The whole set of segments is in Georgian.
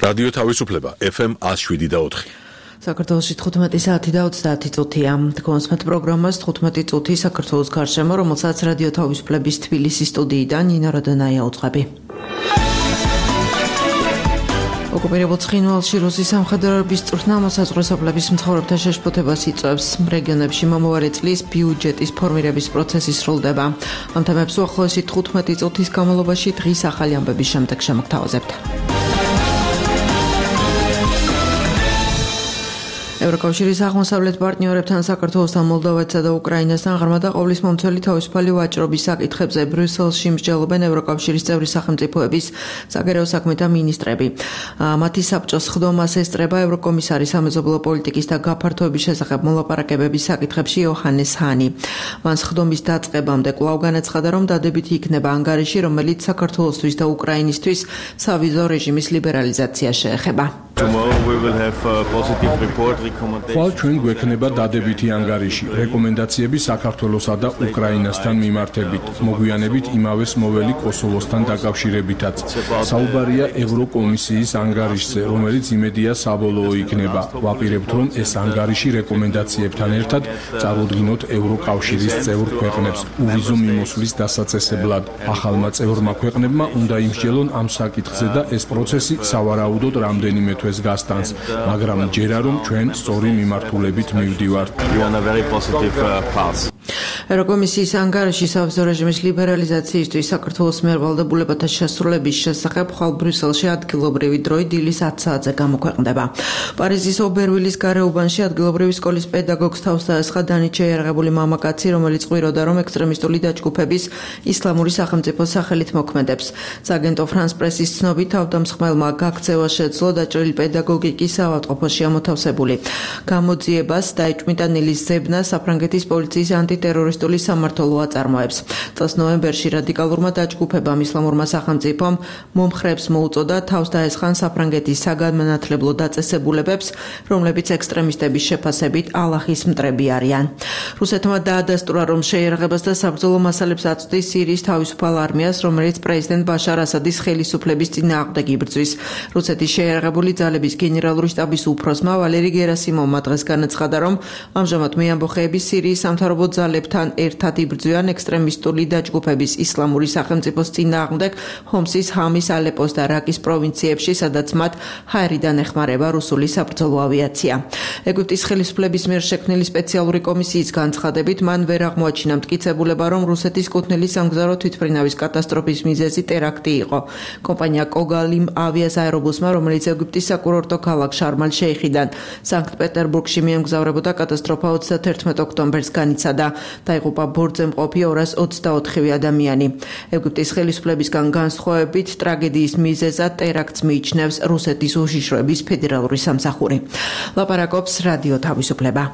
რადიო თავისუფლება FM 107.4. საქართველოში 15 საათი და 30 წუთია. თქვენს პროგრამას 15 წუთი საქართველოს გარშემო, რომელსაც რადიო თავისუფლების თბილისის სტუდიიდან ნინა როდანაია უძღვები. ოკუპირებულ ცხინვალში რუსის სამხედროების წვრთნა მოსაზღვრესობლების მცხოვრებთა შეშფოთებას იწვევს. რეგიონებში მომავალი წლის ბიუჯეტის ფორმირების პროცესი სრულდება. ამ თემებს უახლოესი 15 წუთის განმავლობაში დღის ახალი ამბების შემდეგ შემოგთავაზებთ. ევროკავშირის აღმოსავლეთ პარტნიორებთან საქართველოსთან, მოლდოვეთსა და უკრაინასთან ღრმა და ყოვლისმომცველი თავისუფალი ვაჭრობის საკითხებზე ბრიუსელში მსჯელობენ ევროკავშირის წევრი სახელმწიფოების საგარეო საქმეთა მინისტრები. მათი საბჭოს ხდომას ესწრება ევროკომისარი სამეზობლო პოლიტიკის და გაფართოების შესახებ მოლაპარაკებების საკითხებში იოჰანეს ჰანი. მან ხდომის დაწყებამდე კვლავ განაცხადა, რომ დადებითი იქნება ანგარიში, რომელიც საქართველოსთვის და უკრაინისთვის სავიზო რეჟიმის ლიბერალიზაცია შეეხება. ხვალ ჩვენ გვექნება დადებითი ანგარიში, რეკომენდაციები საქართველოსა და უკრაინასთან მიმართებით, მოგვიანებით იმავეს მოველი კოსოვოსთან დაკავშირებითაც. საუბარია ევროკომისიის ანგარიშზე, რომელიც იმედია საბოლოო იქნება. ვაპირებთ, რომ ეს ანგარიში რეკომენდაციებთან ერთად წარუდგინოთ ევროკავშირის წევრ ქვეყნებს უვიზო მიმოსვლის დასაწესებლად. ახალმა წევრმა ქვეყნებმა უნდა იმსჯელონ ამ საკითხზე და ეს პროცესი სავარაუდოდ რამდენიმე თვეს გასტანს, მაგრამ ჯერა რომ ჩვენ სწორი მიმართულებით მივდივართ. ევროკომისიის ანგარიში სავიზო რეჟიმის ლიბერალიზაციისთვის საქართველოს მიერ ვალდებულებათა შესრულების შესახებ ხვალ ბრიუსელში ადგილობრივი დროით დილის 10 საათზე გამოქვეყნდება. პარიზის ობერვილის გარეუბანში ადგილობრივი სკოლის პედაგოგს თავს დაესხა დანით შეიარაღებული მამაკაცი, რომელიც ყვიროდა, რომ ექსტრემისტული დაჯგუფების ისლამური სახელმწიფოს სახელით მოქმედებს. სააგენტო ფრანს პრესის ცნობით, თავდამსხმელმა გაქცევა შეძლო, დაჭრილი პედაგოგი კი საავადმყოფოში ამოთავსებული. გამოძიებას დაიჭმიტა ნილის ზებნა საფრანგეთის პოლიციის ანტიტერორისტული სამმართველო აწარმოებს. წელს ნოემბერში რადიკალურმა დაჯგუფებამ ისლამურმა სახელმწიფომ მომხრეებს მოუწოდა თავს დაესხან საფრანგეთის საგანმანათლებლო დაწესებულებებს, რომლებიც ექსტრემისტების შეფასებით ალაჰის მტრები არიან. რუსეთმა დაადასტურა, რომ შეიარაღებას და საბრძოლო მასალებს აწვდის სირიის თავისუფალ არმიას, რომელიც პრეზიდენტ ბაშარ ასადის ხელისუფლების წინააღმდეგ იბრძვის. რუსეთის შეიარაღებული ძალების გენერალური შტაბის უფროსმა ვალერი გერასიმოვმა დღეს განაცხადა, რომ ამჟამად მეამბოხეები სირიის სამთავრობო ძალებთან ერთად იბრძვიან ექსტრემისტული დაჯგუფების ისლამური სახელმწიფოს წინააღმდეგ ჰომსის, ჰამის, ალეპოს და რაკის პროვინციებში, სადაც მათ ჰაერიდან ეხმარება რუსული საბრძოლო ავიაცია. ეგვიპტის ხელისუფლების მიერ შექმნილი სპეციალური კომისიის განცხადებით, მან ვერ აღმოაჩინა მტკიცებულება, რომ რუსეთის კუთვნილი სამგზავრო თვითმფრინავის კატასტროფის მიზეზი ტერაქტი იყო. კომპანია კოგალიმ ავიას აერობუსმა, რომელიც ეგვიპტის საკურორტო ქალაქ შარმალ-შეიხიდან სანქტ-პეტერბურგში მიემგზავრებოდა, კატასტროფა 31 ოქტომბერს განიცადა. დაიღუპა ბორტზე მყოფი 224 ადამიანი. ეგვიპტის ხელისუფლებისგან განსხვავებით, ტრაგედიის მიზეზად ტერაქტს მიიჩნევს რუსეთის უშიშროების ფედერალური სამსახური. ლაპარაკობს რადიო თავისუფლება.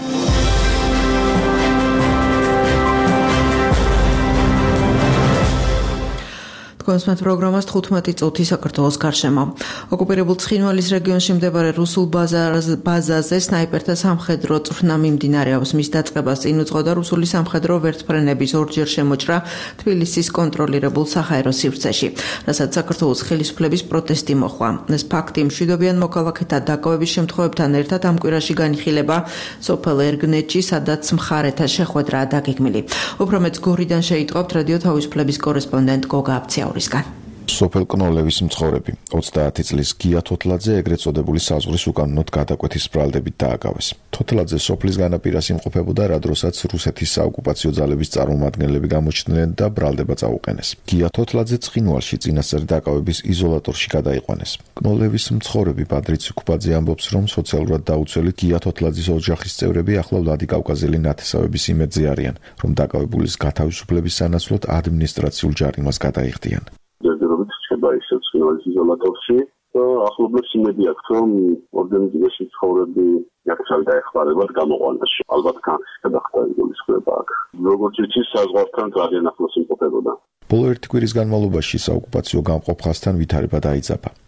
თქვენს პროგრამას 15 წუთი საქართველოს გარშემო. ოკუპირებულ ცხინვალის რეგიონში მდებარე რუსულ ბაზაზე სნაიპერთა სამხედრო წვრთნა მიმდინარეობს. მის დაწყებას წინ უძღოდა რუსული სამხედრო ვერტმფრენების ორჯერ შემოჭრა თბილისის კონტროლირებულ საჰაერო სივრცეში, რასაც საქართველოს ხელისუფლების პროტესტი მოჰყვა. ეს ფაქტი მშვიდობიან მოქალაქეთა დაკავების შემთხვევებთან ერთად ამ კვირაში განიხილება სოფელ ერგნეთში, სადაც მხარეთა შეხვედრაა დაგეგმილი. უფრო მეტს გორიდან შეიტყობთ რადიო თავისუფლების კორესპონდენტ გოგა აბციაური. სოფელ კნოლევის მცხოვრები 30 წლის გია თოთლაძე ეგრეთ წოდებული საზღვრის უკანონოდ გადაკვეთის ბრალდებით დააგავეს. თოთლაძე სოფლის განაპირას იმყოფებოდა, რა დროსაც რუსეთის საოკუპაციო ძალების წარმომადგენლები გამოჩნდნენ და ბრალდება წაუყენეს. გია თოთლაძე ცხინვალში წინასწარ დაკავების იზოლატორში გადაიყვანეს. კნოლევის მცხოვრები პატრიც კუბაძე ამბობს, რომ სოციალურად დაუცველი გია თოთლაძის ოჯახის წევრები ახლა ვლადიკავკაზელი ნათესავების იმედზე არიან, რომ დაკავებულის გათავისუფლების სანაცვლოდ ადმინისტრაციულ ჯარიმას გადაიხდიან. ისევ ცხინვალის იზოლატორში და ახლობლებს იმედი აქვს, რომ ორგანიზაციაში ცხოვრები იაკაცალ დაეხმარებათ გამოყვანაში. ალბათ განხის გადახდა იგულისხმება აქ. როგორც იცის, საზღვართან ძალიან ახლოს იმყოფებოდა. ბოლო ერთი კვირის განმავლობაში საოკუპაციო გამყოფ ხაზთან ვითარება დაიძაბა.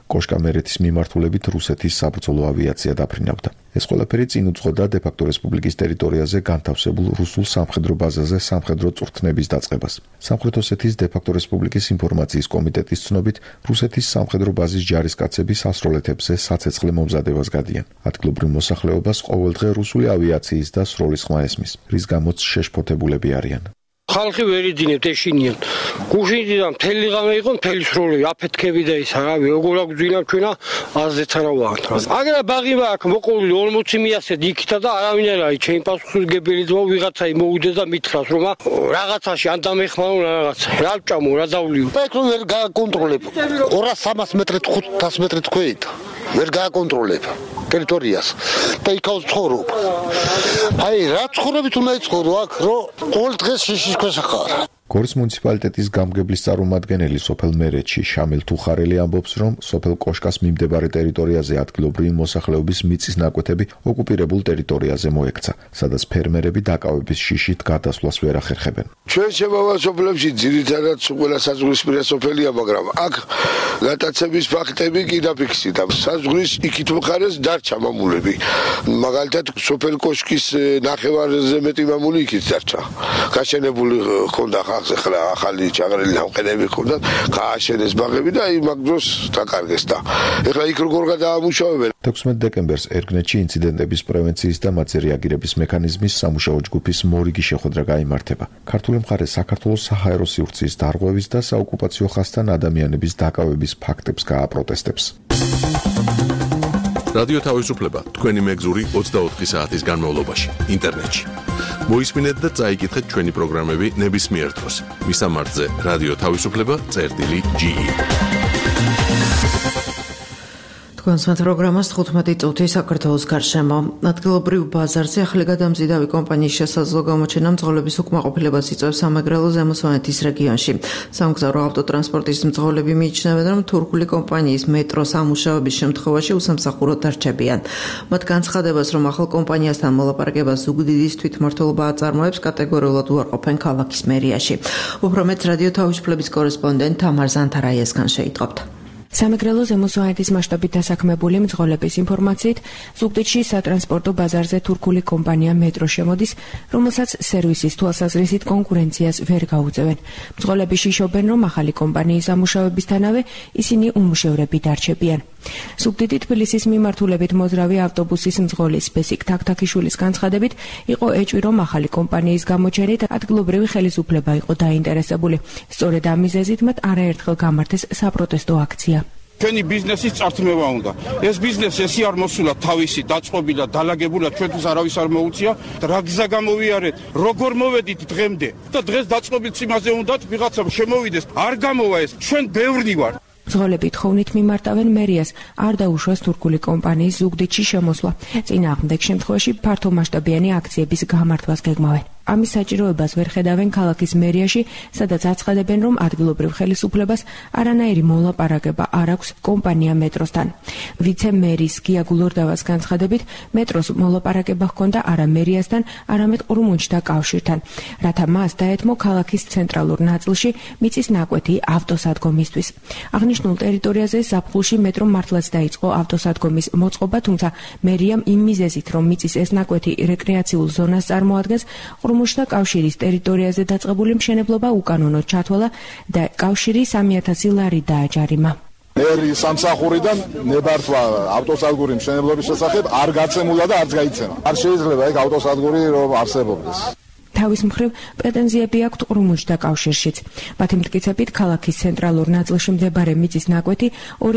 კოშკამერეთის მიმართულებით რუსეთის საბრძოლო ავიაცია დაფრინავდა. ეს ყველაფერი წინ უძღოდა დე-ფაქტო რესპუბლიკის ტერიტორიაზე განთავსებულ რუსულ სამხედრო ბაზაზე სამხედრო წვრთნების დაწყებას. სამხრეთ ოსეთის დე-ფაქტო რესპუბლიკის ინფორმაციის კომიტეტის ცნობით, რუსეთის სამხედრო ბაზის ჯარისკაცები სასროლეთებზე საცეცხლე მომზადებას გადიან. ადგილობრივ მოსახლეობას ყოველდღე რუსული ავიაციის და სროლის ხმა ესმის, რის გამოც შეშფოთებულები არიან. ხალხი ვერ იძინებთ ეშინიან. გუშინიდან მთელი ღამე იყო მთელი სროლი აფეთქები და ისა რავი როგორ აგვძინა ჩვენა აზრით არა ვაყენთ. აგრა ბაღი აქვს მოყოლილი 40 მიასეთ იქითა და არავინ არ არის ჩემი პასუხისმგებელი ძმა ვიღაცა მოვიდეს და მითხრას რომ რაღაცაში ან დამეხმარო რაღაცა რა ვჭამო რა დავლიო. და ეგ ვერ გააკონტროლებ 200-300 მეტრით 500 მეტრით ქვით ვერ გააკონტროლებ ტერიტორიას და იქაოს ცხოვრობ. აი რა ცხოვრობით უნდა იცხოვრო აქ რომ ყოველ დღეს შიშის ქვეშ ხარ. გორის მუნიციპალიტეტის გამგებლის წარმომადგენელი სოფელ მერეთში შამილ თუხარელი ამბობს, რომ სოფელ კოშკას მიმდებარე ტერიტორიაზე ადგილობრივი მოსახლეობის მიწის ნაკვეთები ოკუპირებულ ტერიტორიაზე მოექცა, სადაც ფერმერები დაკავების შიშით გადასვლას ვერ ახერხებენ. ჩვენ შემავალ სოფლებში ძირითადად ყველა საზღვრისპირა სოფელია, მაგრამ აქ გატაცების ფაქტები კი დაფიქსირდა. საზღვრის იქით მხარეს დარჩა მამულები. მაგალითად სოფელ კოშკის ნახევარზე მეტი მამული იქით დარჩა. გაშენებული ხონდა ახლა ახალი ჩაღრილი ნამყენები ხონდა, გააშენეს ბაღები და აი მაგ დროს დაკარგეს და ეხლა იქ როგორ გადაამუშავებენ. 16 დეკემბერს ერგნეთში ინციდენტების პრევენციის და მათზე რეაგირების მექანიზმის სამუშაო ჯგუფის მორიგი შეხვედრა გაიმართება. ქართული მხარე საქართველოს საჰაერო სივრცის დარღვევის და საოკუპაციო ხაზთან ადამიანების დაკავების ფაქტებს გააპროტესტებს. რადიო თავისუფლება თქვენი მეგზური 24 საათის განმავლობაში ინტერნეტში. მოისმინეთ და წაიკითხეთ ჩვენი პროგრამები ნებისმიერ დროს. მისამართზე რადიო თავისუფლება.ge. კონსერვატ პროგრამას 15 წუთი საქართველოს გარშემო. ადგილობრივ ბაზარზე ახალი გადამზიდავი კომპანიის შესაძლო გამოჩენა მძღოლების უკმაყოფილებას იწვევს სამეგრელო ზემო სვანეთის რეგიონში. სამგზავრო ავტოტრანსპორტის მძღოლები მიიჩნევენ, რომ თურქული კომპანიის მეტროს ამუშავების შემთხვევაში უსამსახუროდ დარჩებიან. მათ განცხადებას, რომ ახალ კომპანიასთან მოლაპარაკებას ზუგდიდის თვითმმართველობა აწარმოებს, კატეგორიულად უარყოფენ ქალაქის მერიაში. უფრო მეტს რადიო თავისუფლების კორესპონდენტ თამარ ზანთარაიესგან შეიტყობთ. სამეგრელო ზემო სვანეთის მასშტაბით დასაქმებული მძღოლების ინფორმაციით, ზუგდიდში სატრანსპორტო ბაზარზე თურქული კომპანია მეტრო შემოდის, რომელსაც სერვისის თვალსაზრისით კონკურენციას ვერ გაუწევენ. მძღოლები შიშობენ, რომ ახალი კომპანიის ამუშავებისთანავე ისინი უმუშევრები დარჩებიან. ზუგდიდი თბილისის მიმართულებით მოძრავი ავტობუსის მძღოლის ბესიკ თაქთაქიშვილის განცხადებით, იყო ეჭვი, რომ ახალი კომპანიის გამოჩენით ადგილობრივი ხელისუფლება იყო დაინტერესებული. სწორედ ამ მიზეზით მათ არაერთხელ გამართეს საპროტესტო აქცია. ჩვენი ბიზნესის წართმევა უნდა. ეს ბიზნესი ესე არ მოსულა თავისი დაწყობილა, დალაგებულა, ჩვენთვის არავის არ მოუწია. რა გზა გამოვიარეთ, როგორ მოვედით დღემდე და დღეს დაწყობილ წიმაზე უნდათ ვიღაცა შემოვიდეს. არ გამოვა ეს, ჩვენ ბევრნი ვარ. მძღოლები თხოვნით მიმარტავენ მერიას არ დაუშვას თურქული კომპანიის ზუგდიდში შემოსვლა. წინააღმდეგ შემთხვევაში ფართომასშტაბიანი აქციების გამართვას გეგმავენ. ამის საჭიროებას ვერ ხედავენ ქალაქის მერიაში, სადაც აცხადებენ, რომ ადგილობრივ ხელისუფლებას არანაირი მოლაპარაკება არ აქვს კომპანია მეტროსთან. ვიცე-მერის გია გულორდავას განცხადებით, მეტროს მოლაპარაკება ჰქონდა არა მერიასთან, არამედ ყრუმუნჯთა კავშირთან, რათა მას დაეთმო ქალაქის ცენტრალურ ნაწილში მიწის ნაკვეთი ავტოსადგომისთვის. აღნიშნულ ტერიტორიაზე ზაფხულში მეტრომ მართლაც დაიწყო ავტოსადგომის მოწყობა, თუმცა მერიამ იმ მიზეზით, რომ მიწის ეს ნაკვეთი რეკრეაციულ ზონას წარმოადგენს, ყრუმუნჯთა კავშირის ტერიტორიაზე დაწყებული მშენებლობა უკანონოდ ჩათვალა და კავშირი 3000 ლარი დააჯარიმა. მერი სამსახურიდან ნებართვა ავტოსადგური მშენებლობის შესახებ არ გაცემულა და არც გაიცემა. არ შეიძლება ეგ ავტოსადგური რომ არსებობდეს. თავის მხრივ პრეტენზიები აქვთ ყრუმუნჯთა კავშირშიც. მათი მტკიცებით, ქალაქის ცენტრალურ ნაწილში მდებარე მიწის ნაკვეთი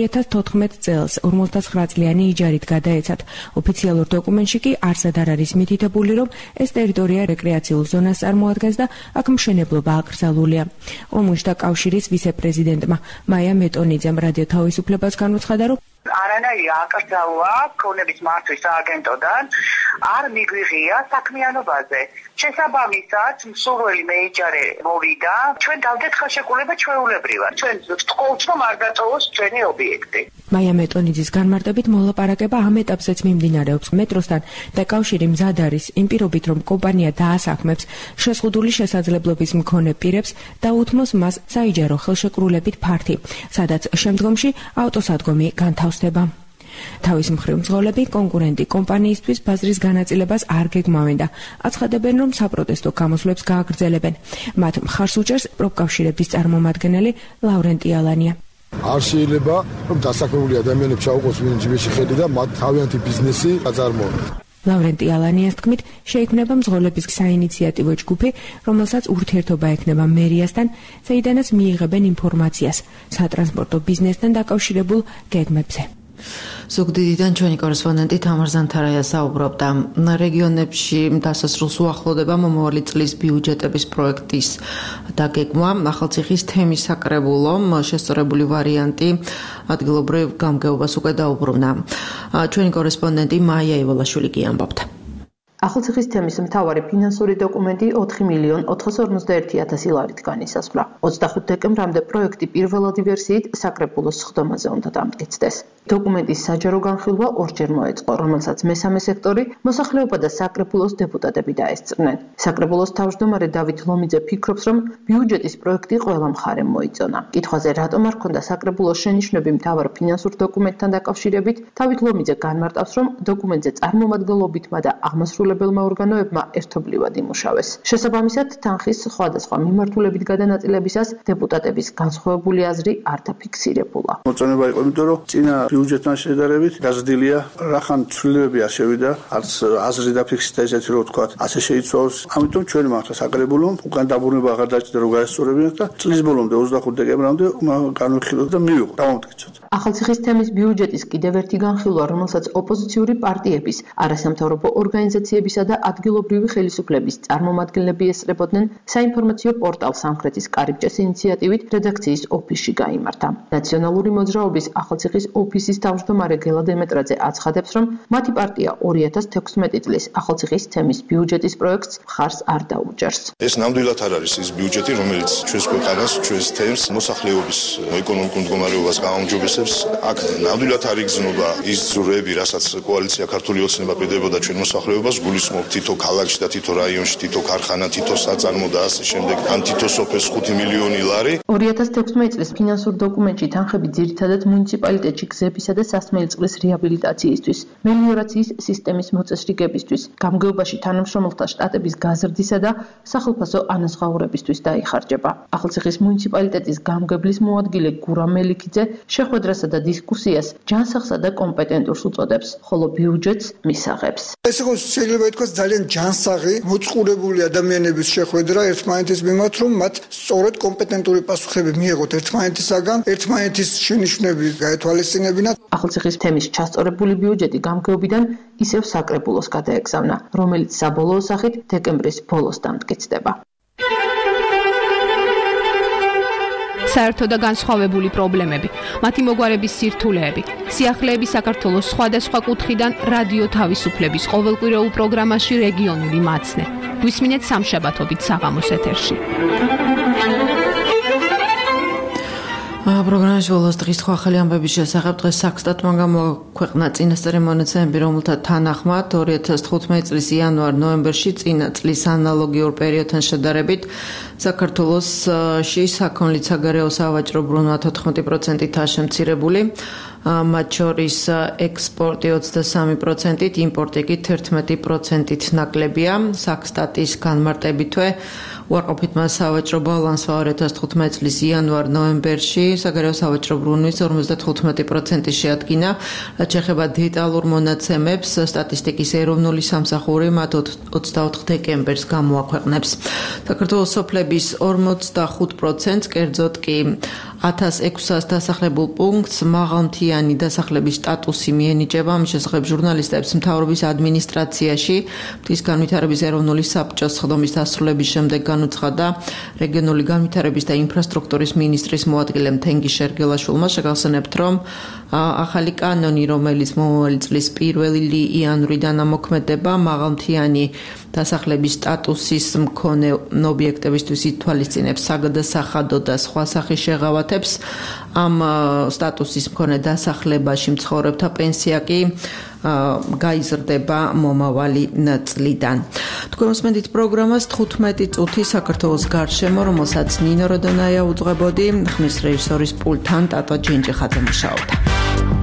2014 წელს 59 წლიანი იჯარით გადაეცათ. ოფიციალურ დოკუმენტში კი არსად არ არის მითითებული, რომ ეს ტერიტორია რეკრეაციულ ზონას წარმოადგენს და აქ მშენებლობა აკრძალულია. ყრუმუნჯთა კავშირის ვიცე-პრეზიდენტმა მაია მეტონიძემ რადიო თავისუფლებას განუცხადა, რომ არანაირი აკრძალვა ქონების მართვის სააგენტოდან არ მიგვიღია საქმიანობაზე. შესაბამისად, მსურველი მეიჯარე მოვიდა, ჩვენ დავდეთ ხელშეკრულება ჩვეულებრივად. ჩვენ ვთხოვთ, რომ არ დატოვოს ჩვენი ობიექტი. მაია მეტონიძის განმარტებით მოლაპარაკება ამ ეტაპზეც მიმდინარეობს მეტროსთან და კავშირი მზად არის იმ პირობით, რომ კომპანია დაასაქმებს შეზღუდული შესაძლებლობის მქონე პირებს და უთმოს მას საიჯარო ხელშეკრულებით ფართი, სადაც შემდგომში ავტოსადგომი განთავსდება. თავის მხრივ მძღოლები კონკურენტი კომპანიისთვის ბაზრის განაწილებას არ გეგმავენ და აცხადებენ, რომ საპროტესტო გამოსვლებს გააგრძელებენ. მათ მხარს უჭერს პროფკავშირების წარმომადგენელი ლავრენტი ალანია. არ შეიძლება, რომ დასაქმებული ადამიანებს ჩაუყოს ვინ ჯიბეში ხელი და მათ თავიანთი ბიზნესი აწარმოონ. ლავრენტი ალანიას თქმით, შეიქმნება მძღოლების საინიციატივო ჯგუფი, რომელსაც ურთიერთობა ექნება მერიასთან, საიდანაც მიიღებენ ინფორმაციას სატრანსპორტო ბიზნესთან დაკავშირებულ გეგმებზე. ზუგდიდიდან ჩვენი კორესპონდენტი თამარ ზანთარაია საუბრობდა. რეგიონებში დასასრულს უახლოვდება მომავალი წლის ბიუჯეტების პროექტის დაგეგმვა. ახალციხის თემის საკრებულო შესწორებული ვარიანტი ადგილობრივ გამგეობას უკვე დაუბრუნდა. ჩვენი კორესპონდენტი მაია ივოლაშვილი კი ამბობდა. ახალციხის თემის მთავარი ფინანსური დოკუმენტი 4,451,000 ლარით განისაზღვრა. 25 დეკემბრამდე პროექტი პირველადი ვერსიით საკრებულოს სხდომაზე უნდა დამტკიცდეს. დოკუმენტის საჯარო განხილვა ორჯერ მოეწყო, რომელსაც მესამე სექტორი, მოსახლეობა და საკრებულოს დეპუტატები დაესწრნენ. საკრებულოს თავმჯდომარე დავით ლომიძე ფიქრობს, რომ ბიუჯეტის პროექტი ყველა მხარემ მოიწონა. კითხვაზე რატომ არ ქონდა საკრებულოს შენიშვნები მთავარ ფინანსურ დოკუმენტთან დაკავშირებით, დავით ლომიძე განმარტავს, რომ დოკუმენტზე წარმომადგენლობითმა და აღმასრულებელმა ორგანოებმა ერთობლივად იმუშავეს. შესაბამისად, თანხის სხვადასხვა მიმართულებით გადანაწილებისას დეპუტატების განსხვავებული აზრი არ დაფიქსირებულა. მოწონება იყო, იმიტომ რომ წინა ბიუჯეტთან შედარებით გაზრდილია, რახან ცვლილებები არ შევიდა, არც აზრი დაფიქსირდა ესეთი რომ ვთქვა, ასე შეიცვალოს. ამიტომ ჩვენ მართლა საკრებულომ უკან დაბრუნება აღარ დაჭირდა რომ გაესწორებინათ და წლის ბოლომდე 25 დეკემბრამდე განვიხილოთ და მივიღოთ, დავამტკიცოთ. ახალციხის თემის ბიუჯეტის კიდევ ერთი განხილვა, რომელსაც ოპოზიციური პარტიების, არასამთავრობო ორგანიზაციებისა და ადგილობრივი ხელისუფლების წარმომადგენლები ესწრებოდნენ, საინფორმაციო პორტალ სამხრეთის კარიბჭეს ინიციატივით რედაქციის ოფისში გაიმართა. ნაციონალური მოძრაობის ახალციხის ოფისის თავმჯდომარე გელა დემეტრაძე აცხადებს, რომ მათი პარტია 2016 წლის ახალციხის თემის ბიუჯეტის პროექტს მხარს არ დაუჭერს. ეს ნამდვილად არ არის ის ბიუჯეტი, რომელიც ჩვენს ქვეყანას, ჩვენს თემს, მოსახლეობის ეკონომიკურ მდგომარეობას გააუმჯობესებს. აქ ნამდვილად არ იგრძნობა ის ძროები, რასაც კოალიცია ქართული ოცნება პედებოდა ჩვენ მოსახლეობას, გულისხმობ თითო ქალაქში და თითო რაიონში, თითო ქარხანა, თითო საწარმო და ასე შემდეგ, ან თითო სოფელს 5 მილიონი ლარი. 2016 წლის ფინანსურ დოკუმენტში თანხები ძირითადად მუნიციპალიტეტში გზებისა და სასმელი წყლის რეაბილიტაციისთვის, მელიორაციის სისტემის მოწესრიგებისთვის, გამგეობაში თანამშრომელთა შტატების გაზრდისა და სახელმწიფო ანაზღაურებისთვის დაიხარჯება. ახალციხის მუნიციპალიტეტის გამგებლის მოადგილე გურა მელიქიძე შეხვედრასა და დისკუსიას ჯანსაღსა და კომპეტენტურს უწოდებს, ხოლო ბიუჯეტს მისაღებს. ეს იყო შეიძლება ითქვას ძალიან ჯანსაღი, მოწყურებული ადამიანების შეხვედრა ერთმანეთის მიმართ, რომ მათ სწორედ კომპეტენტური პასუხები მიეღოთ ერთმანეთისაგან, ერთმანეთის შენიშვნები გაეთვალისწინებინათ. ახალციხის თემის ჩასწორებული ბიუჯეტი გამგეობიდან ისევ საკრებულოს გადაეგზავნა, რომელიც საბოლოო სახით დეკემბრის ბოლოს დამტკიცდება. საერთო და განსხვავებული პრობლემები, მათი მოგვარების სირთულეები, სიახლეები საქართველოს სხვადასხვა კუთხიდან რადიო თავისუფლების ყოველკვირეულ პროგრამაში რეგიონული მაცნე. გვისმინეთ სამშაბათობით საღამოს ეთერში. პროგრამის ბოლოს დღის სხვა ახალი ამბების შესახებ დღეს საქსტატმა გამოაქვეყნა წინასწარი მონაცემები, რომელთა თანახმად 2015 წლის იანვარ-ნოემბერში წინა წლის ანალოგიურ პერიოდთან შედარებით საქართველოში საქონლის საგარეო სავაჭრო ბრუნვა 14%-ით შემცირებული, მათ შორის ექსპორტი 23%-ით, იმპორტი კი 11%-ით ნაკლებია. საქსტატის განმარტებითვე უარყოფითმა სავაჭრო ბალანსმა 2015 წლის იანვარ-ნოემბერში საგარეო სავაჭრო ბრუნვის 55% შეადგინა. რაც შეეხება დეტალურ მონაცემებს, სტატისტიკის ეროვნული სამსახური მათ 24 დეკემბერს გამოაქვეყნებს. საქართველოს სოფლების 45%-ს, კერძოდ კი 1600 დასახლებულ პუნქტს მაღალმთიანი დასახლების სტატუსი მიენიჭება. ამის შესახებ ჟურნალისტებს მთავრობის ადმინისტრაციაში მთის განვითარების ეროვნული საბჭოს სხდომის დასრულების შემდეგ განუცხადა რეგიონული განვითარების და ინფრასტრუქტურის მინისტრის მოადგილე თენგიზ შერგელაშვილმა. შეგახსენებთ, რომ ახალი კანონი, რომელიც მომავალი წლის 1 იანვრიდან ამოქმედება, მაღალმთიანი დასახლების სტატუსის მქონე ობიექტებისთვის ითვალისწინებს საგადასახადო და სხვა სახის შეღავათებს. ამ სტატუსის მქონე დასახლებაში მცხოვრებთა პენსია კი გაიზრდება მომავალი წლიდან. თქვენ უსმენთ პროგრამას 15 წუთი საქართველოს გარშემო, რომელსაც ნინო როდონაია უძღვებოდი, ხმის რეჟისორის პულტთან ტატო ჯინჯიხაძე მუშაობდა.